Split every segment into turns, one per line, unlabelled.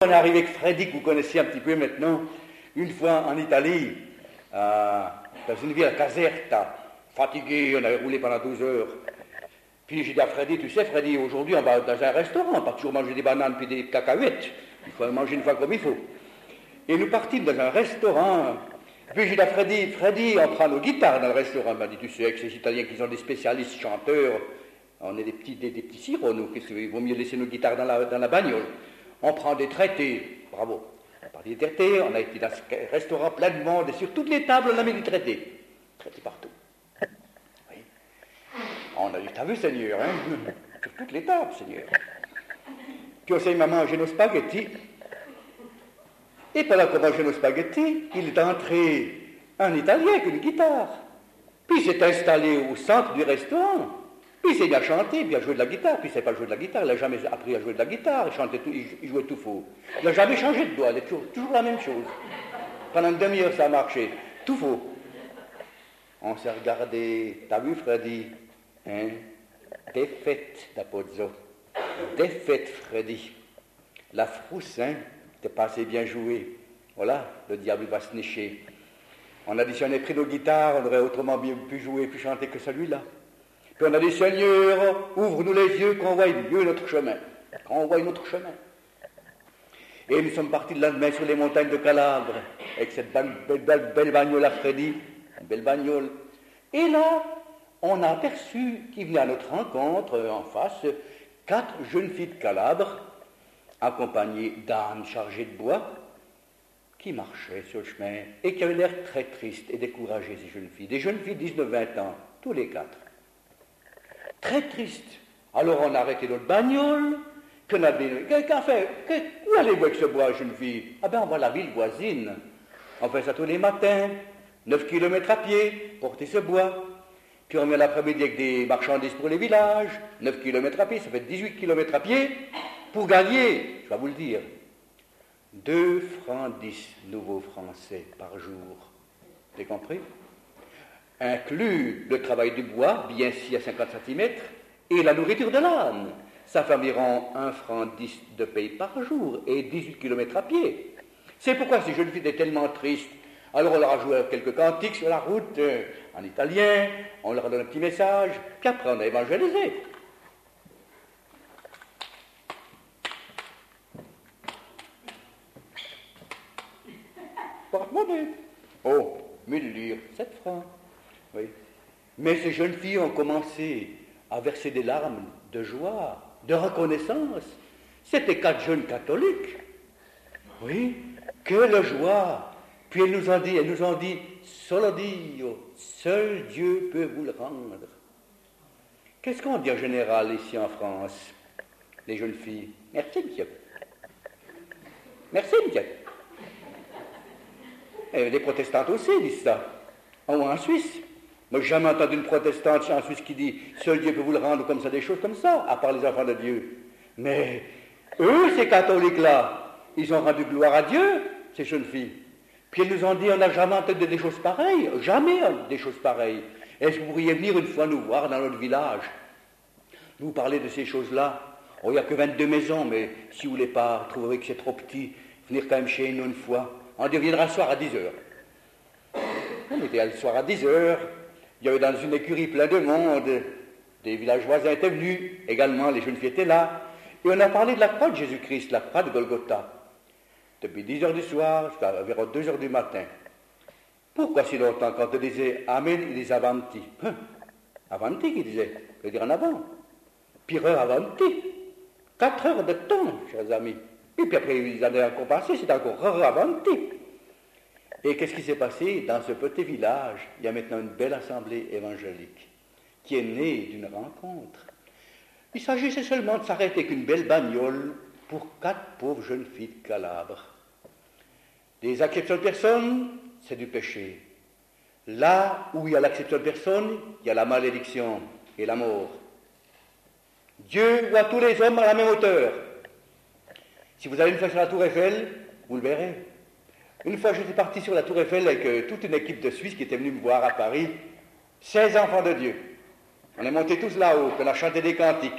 est arrivé avec Freddy, que vous connaissez un petit peu maintenant, une fois en Italie, dans une ville à Caserta, fatigué, on avait roulé pendant 12 heures. Puis j'ai dit à Freddy, tu sais Freddy, aujourd'hui on va dans un restaurant, pas toujours manger des bananes puis des cacahuètes, il faut manger une fois comme il faut. Et nous partîmes dans un restaurant. Puis j'ai dit à Freddy, on prend nos guitares dans le restaurant. Il m'a dit, tu sais, avec ces Italiens qui sont des spécialistes chanteurs, on est des petits sirops, nous, il vaut mieux laisser nos guitares dans la bagnole. On prend des traités, bravo. On a parlé des traités, on a été dans ce restaurant plein de monde, et sur toutes les tables, on a mis des traités. Traités partout. Oui. On a dit, t'as vu, Seigneur, hein? Sur toutes les tables, Seigneur. Puis on s'est mis à manger nos spaghettis. Et pendant qu'on mangeait nos spaghettis, il est entré un Italien avec une guitare. Puis il s'est installé au centre du restaurant. Puis il s'est mis à chanter, puis à jouer de la guitare. Puis il ne sait pas jouer de la guitare, il n'a jamais appris à jouer de la guitare, il jouait tout faux. Il n'a jamais changé de doigt, il est toujours la même chose. Pendant une demi-heure, ça a marché. Tout faux. On s'est regardé, t'as vu Freddy, hein? Défaite d'Apozzo. Défaite Freddy. La frousse, hein? T'es pas assez bien joué. Voilà, le diable va se nicher. On a dit, si on avait pris nos guitares, on aurait autrement bien pu jouer, pu chanter que celui-là. Puis on a dit, Seigneur, ouvre-nous les yeux, qu'on voie mieux notre chemin. Qu'on voie notre chemin. Et nous sommes partis le lendemain sur les montagnes de Calabre, avec cette belle bagnole à Freddy, une belle bagnole. Et là, on a aperçu qu'il venait à notre rencontre, en face, 4 jeunes filles de Calabre, accompagnées d'ânes chargés de bois, qui marchaient sur le chemin et qui avaient l'air très tristes et découragées, ces jeunes filles. Des jeunes filles de 19-20 ans, tous les 4. Très tristes. Alors on a arrêté notre bagnole, qu'on a dit, où allez-vous avec ce bois, jeune fille? Ah ben on va à la ville voisine. On fait ça tous les matins, 9 km à pied, porter ce bois. Puis on vient l'après-midi avec des marchandises pour les villages, 9 km à pied, ça fait 18 km à pied. Pour gagner, je vais vous le dire, 2 francs 10 nouveaux français par jour. Vous avez compris? Inclus le travail du bois, bien si à 50 cm, et la nourriture de l'âne. Ça fait environ 1 franc 10 de paye par jour et 18 km à pied. C'est pourquoi ces jeunes filles étaient tellement tristes. Alors on leur a joué quelques cantiques sur la route, en italien, on leur a donné un petit message, puis après on a évangélisé. Porte-monnaie. Oh, 1000 livres, 7 francs. Oui. Mais ces jeunes filles ont commencé à verser des larmes de joie, de reconnaissance. C'était 4 jeunes catholiques. Oui, quelle joie. Puis elles nous ont dit, solo Dio, seul Dieu peut vous le rendre. Qu'est-ce qu'on dit en général ici en France, les jeunes filles? Merci, monsieur. Merci, monsieur. Et les protestantes aussi disent ça. En Suisse. Moi, j'ai jamais entendu une protestante en Suisse qui dit « Seul Dieu peut vous le rendre » comme ça, des choses comme ça, à part les enfants de Dieu. Mais eux, ces catholiques-là, ils ont rendu gloire à Dieu, ces jeunes filles. Puis ils nous ont dit « On n'a jamais entendu des choses pareilles, jamais des choses pareilles. Est-ce que vous pourriez venir une fois nous voir dans notre village? Nous parler de ces choses-là. Oh, il n'y a que 22 maisons, mais si vous ne voulez pas trouver que c'est trop petit, venir quand même chez nous une fois. On deviendra le soir à 10h. On était le soir à 10h. Il y avait dans une écurie plein de monde. Des villages voisins étaient venus. Également, les jeunes filles étaient là. Et on a parlé de la croix de Jésus-Christ, la croix de Golgotha. Depuis 10h du soir jusqu'à environ 2h du matin. Pourquoi si longtemps? Quand on disait Amen, ils disaient Avanti. Avanti, qu'ils disaient. Je veux dire en avant. Pire Avanti. 4 heures de temps, chers amis. Et puis après, ils allaient encore passer, c'était encore Avanti. Et qu'est-ce qui s'est passé? Dans ce petit village, il y a maintenant une belle assemblée évangélique qui est née d'une rencontre. Il s'agissait seulement de s'arrêter avec une belle bagnole pour 4 pauvres jeunes filles de Calabre. Des acceptions de personnes, c'est du péché. Là où il y a l'acception de personne, il y a la malédiction et la mort. Dieu voit tous les hommes à la même hauteur. Si vous allez une fois sur la Tour Eiffel, vous le verrez. Une fois, j'étais parti sur la Tour Eiffel avec toute une équipe de Suisses qui était venue me voir à Paris, 16 enfants de Dieu. On est montés tous là-haut, on a chanté des cantiques.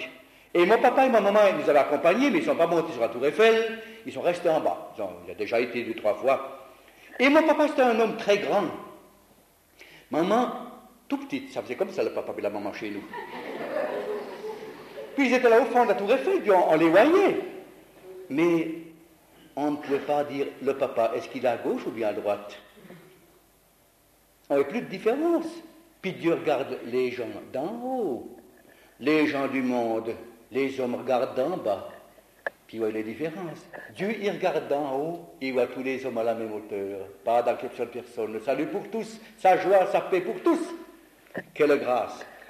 Et mon papa et ma maman, ils nous avaient accompagnés, mais ils ne sont pas montés sur la tour Eiffel, ils sont restés en bas. Il a déjà été 2-3 fois. Et mon papa, c'était un homme très grand. Maman, tout petite, ça faisait comme ça le papa et la maman chez nous. Puis ils étaient là au fond de la tour Eiffel, puis on les voyait. Mais on ne pouvait pas dire, le papa, est-ce qu'il est à gauche ou bien à droite? On n'avait plus de différence. Puis Dieu regarde les gens d'en haut, les gens du monde, les hommes regardent d'en bas, puis il voit les différences. Dieu, il regarde d'en haut, il voit tous les hommes à la même hauteur, pas d'acception de personne. Le salut pour tous, sa joie, sa paix pour tous. Quelle grâce!